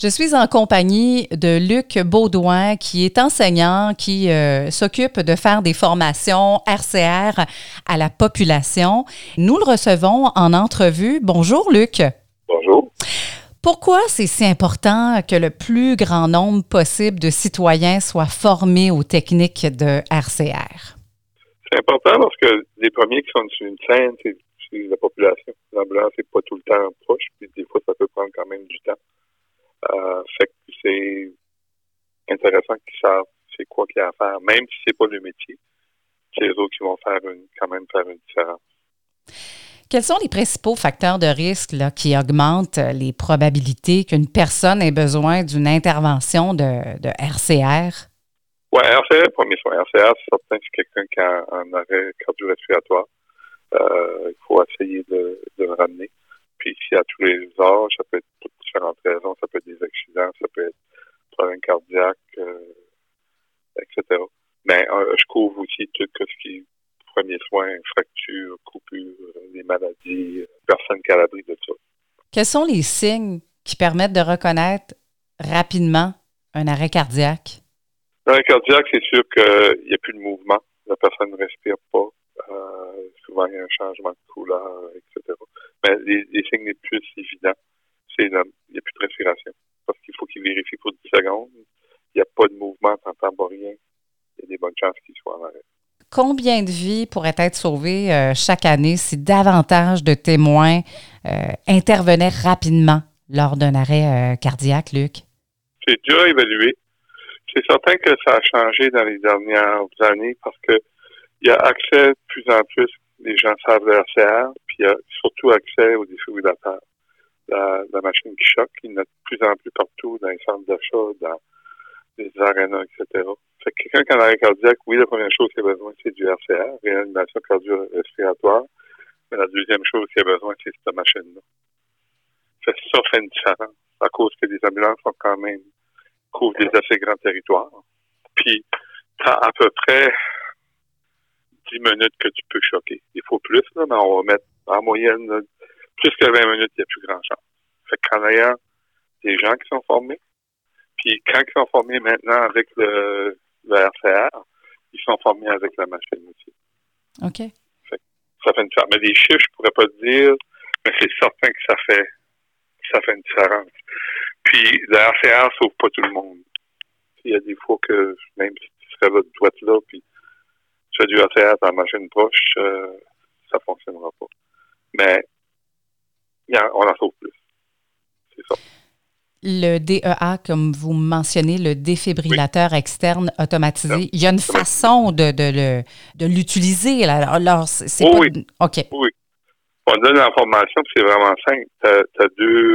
Je suis en compagnie de Luc Baudouin, qui est enseignant, qui s'occupe de faire des formations RCR à la population. Nous le recevons en entrevue. Bonjour, Luc. Bonjour. Pourquoi c'est si important que le plus grand nombre possible de citoyens soient formés aux techniques de RCR? C'est important parce que les premiers qui sont sur une scène, c'est la population. L'ambulance n'est pas tout le temps proche, puis des fois, ça peut prendre quand même du temps. Fait que c'est intéressant qu'ils savent c'est quoi qu'il y a à faire, même si c'est pas le métier. C'est les autres qui vont quand même faire une différence. Quels sont les principaux facteurs de risque là, qui augmentent les probabilités qu'une personne ait besoin d'une intervention de RCR? Oui, RCR, premier soin. RCR, c'est certain que c'est quelqu'un qui a un arrêt cardio-respiratoire. Il faut essayer de le ramener. Puis, s'il y a tous les âges, ça peut être pour différentes raisons. Ça peut être des accidents, ça peut être problème cardiaque, etc. Mais je couvre aussi tout ce qui est premiers soins, fractures, coupures, les maladies, personne qui a l'abri de ça. Quels sont les signes qui permettent de reconnaître rapidement un arrêt cardiaque? L'arrêt cardiaque, c'est sûr qu'il n'y a plus de mouvement. La personne ne respire pas. Souvent, il y a un changement de couleur, etc. Mais les signes les plus évidents, c'est qu'il n'y a plus de respiration. Parce qu'il faut qu'il vérifie pour 10 secondes. Il n'y a pas de mouvement, tu n'entends pas rien. Il y a des bonnes chances qu'il soit en arrêt. Combien de vies pourraient être sauvées chaque année si davantage de témoins intervenaient rapidement lors d'un arrêt cardiaque, Luc? C'est déjà évalué. C'est certain que ça a changé dans les dernières années parce que il y a accès de plus en plus, les gens savent le RCR, puis il y a surtout accès aux défibrillateurs. La machine qui choque, il y en a de plus en plus partout dans les centres d'achat, dans les arénas, etc. Fait que quelqu'un qui a un arrêt cardiaque, oui, la première chose qu'il a besoin, c'est du RCR, réanimation cardio-respiratoire. Mais la deuxième chose qu'il a besoin, c'est cette machine-là. Ça fait une différence, à cause que les ambulances sont quand même couvrent des assez grands territoires. Puis, t'as à peu près 10 minutes que tu peux choquer. Il faut plus, là, mais on va mettre en moyenne, là, plus que 20 minutes, il n'y a plus grand chance. Fait qu'en ayant des gens qui sont formés, puis quand ils sont formés maintenant avec le RCR, ils sont formés avec la machine aussi. OK. Fait que ça fait une différence. Mais des chiffres, je pourrais pas te dire, mais c'est certain que ça fait une différence. Puis le RCR sauve pas tout le monde. Il y a des fois que même si tu serais là, dois être là, puis tu fais du RCR dans la machine proche, ça fonctionnera pas. Mais on en sauve plus. C'est ça. Le DEA, comme vous mentionnez, le défibrillateur externe automatisé, il y a une façon de l'utiliser. Là. Alors, c'est pas... Oui. OK. Oui. On donne l'information, puis c'est vraiment simple. T'as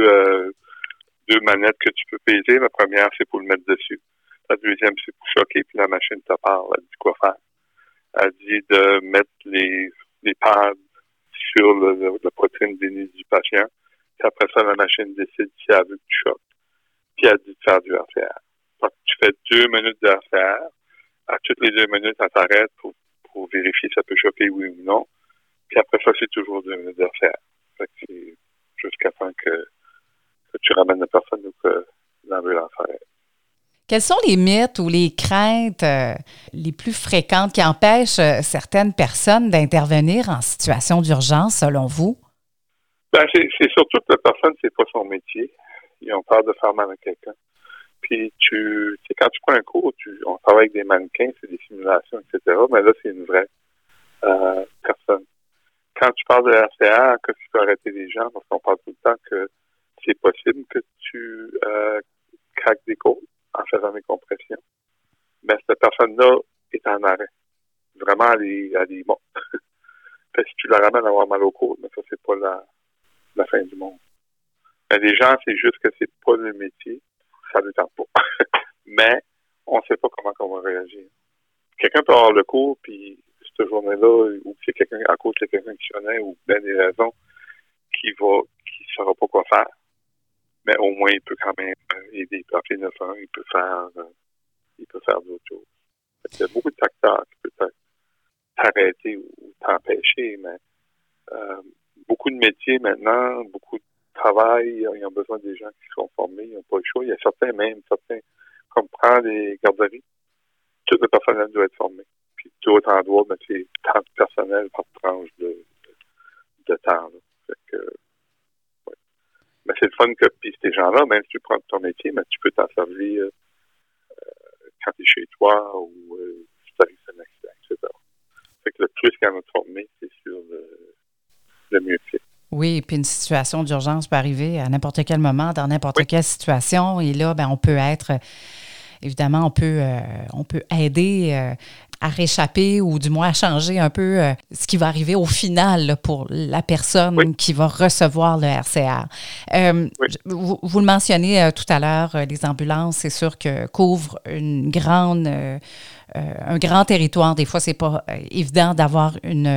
deux manettes que tu peux peser. La première, c'est pour le mettre dessus. La deuxième, c'est pour choquer, puis la machine te parle. Elle dit quoi faire. Elle dit de mettre les pads sur la poitrine dénue du patient. Puis après ça, la machine décide si elle veut que tu choques. Puis elle dit de faire du RCR. Donc, tu fais 2 minutes de RCR. À toutes les 2 minutes, elle t'arrête pour vérifier si ça peut choquer, oui ou non. Puis après ça, c'est toujours 2 minutes de RCR. Fait que c'est jusqu'à temps que tu ramènes la personne ou que l'ambulance arrête. Quels sont les mythes ou les craintes les plus fréquentes qui empêchent certaines personnes d'intervenir en situation d'urgence, selon vous? Ben, c'est surtout que la personne, c'est pas son métier. Ils ont peur de faire mal à quelqu'un. Puis quand tu prends un cours, on travaille avec des mannequins, c'est des simulations, etc. Mais là, c'est une vraie personne. Quand tu parles de RCR, que tu peux arrêter les gens, parce qu'on parle tout le temps que c'est possible que tu craques des côtes en faisant des compressions. Mais cette personne-là est en arrêt. Vraiment, elle est morte. Fait que si tu la ramènes à avoir mal aux côtes, mais ça, c'est pas la fin du monde. Mais les gens, c'est juste que c'est pas le métier. Ça ne tente pas. Mais on ne sait pas comment on va réagir. Quelqu'un peut avoir le cours, puis cette journée-là, ou c'est quelqu'un, à cause de quelqu'un qui connaît, ou bien des raisons, qui saura pas quoi faire. Mais au moins, il peut quand même aider. Il peut appeler 911, il peut faire d'autres choses. Il y a beaucoup de facteurs qui peuvent t'arrêter ou t'empêcher, mais beaucoup de métiers maintenant, beaucoup de travail, ils ont besoin des gens qui sont formés, ils n'ont pas le choix. Il y a certains, comme prendre les garderies, tout le personnel doit être formé. Puis d'autres endroits, c'est tant de personnel par tranche de temps. Là. Fait que, ouais. Mais c'est le fun que, puis ces gens-là, même si tu prends ton métier, mais tu peux t'en servir quand tu es chez toi ou si tu arrives à un accident, etc. Fait que le plus qu'il y en a de formé, c'est sûr le mieux que c'est. Oui, puis une situation d'urgence peut arriver à n'importe quel moment, dans n'importe quelle situation. Et là, on peut être, évidemment, on peut aider à réchapper ou du moins à changer un peu ce qui va arriver au final là, pour la personne qui va recevoir le RCR. Vous le mentionnez tout à l'heure, les ambulances, c'est sûr que couvrent un grand territoire. Des fois, c'est pas évident d'avoir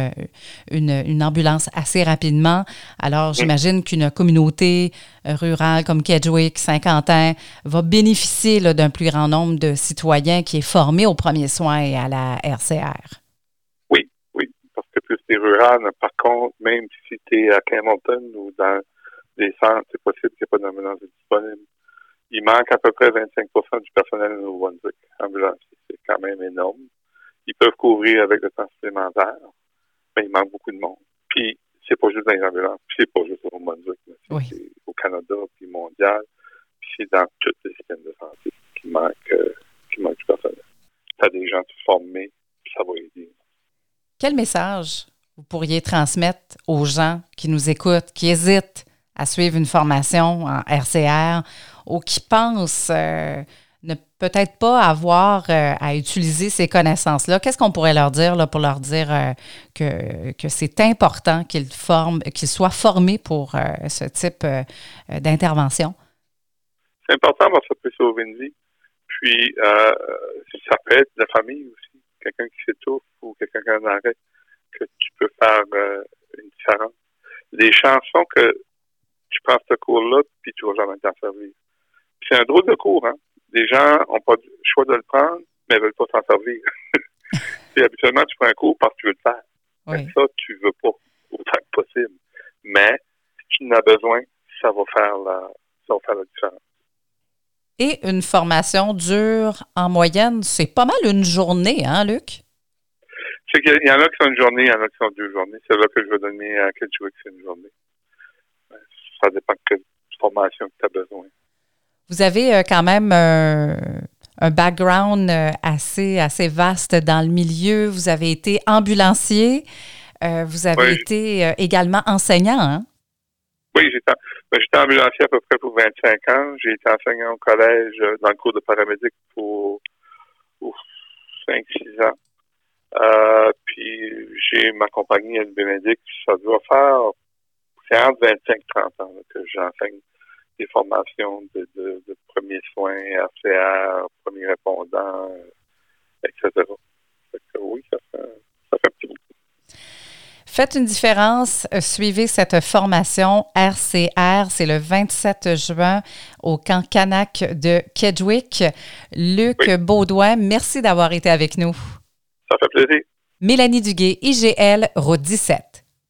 une ambulance assez rapidement. Alors, j'imagine qu'une communauté rurale comme Kedgewick, Saint-Quentin, va bénéficier là, d'un plus grand nombre de citoyens qui est formé aux premiers soins et à la RCR. Oui, parce que plus c'est rural, par contre, même si tu es à Hamilton ou dans des centres, c'est possible qu'il n'y ait pas d'ambulance disponible. Il manque à peu près 25% du personnel de Nouveau-Brunswick ambulancier. C'est quand même énorme. Ils peuvent couvrir avec le temps supplémentaire, mais il manque beaucoup de monde. Puis, c'est pas juste dans les ambulances, puis c'est pas juste au Nouveau-Brunswick, mais c'est au Canada, puis mondial, puis c'est dans tous les systèmes de santé qui manque du personnel. Tu as des gens formés, puis ça va aider. Quel message vous pourriez transmettre aux gens qui nous écoutent, qui hésitent à suivre une formation en RCR ou qui pensent ne peut-être pas avoir à utiliser ces connaissances-là? Qu'est-ce qu'on pourrait leur dire là, pour leur dire que c'est important qu'ils soient formés pour ce type d'intervention? C'est important parce que ça peut sauver une vie. Puis, ça peut être la famille aussi. Quelqu'un qui s'étouffe ou quelqu'un qui a un arrêt, que tu peux faire une différence. Les chansons que tu prends ce cours-là, puis tu vas jamais t'en servir. Puis c'est un drôle de cours, hein. Les gens n'ont pas le choix de le prendre, mais ne veulent pas s'en servir. Puis habituellement, tu prends un cours parce que tu veux le faire. Mais ça, tu veux pas autant que possible. Mais si tu en as besoin, ça va faire la différence. Et une formation dure en moyenne, c'est pas mal une journée, hein, Luc? C'est qu'il y en a qui sont une journée, il y en a qui sont 2 journées. C'est là que je vais donner à Kedgewick, c'est une journée. Ça dépend de quelle formation que tu as besoin. Vous avez quand même un background assez vaste dans le milieu. Vous avez été ambulancier. Vous avez été également enseignant, hein? Oui, j'étais ambulancier à peu près pour 25 ans. J'ai été enseignant au collège dans le cours de paramédic pour 5-6 ans. Puis j'ai ma compagnie à Bénédicte. Ça doit faire, c'est entre 25 et 30 ans là, que j'enseigne des formations de premiers soins, RCR, premiers répondants, etc. Fait que oui, ça fait un petit bout. Faites une différence. Suivez cette formation RCR. C'est le 27 juin au camp Canac de Kedgewick. Luc Beaudoin, merci d'avoir été avec nous. Ça fait plaisir. Mélanie Duguay, IGL, Route 17.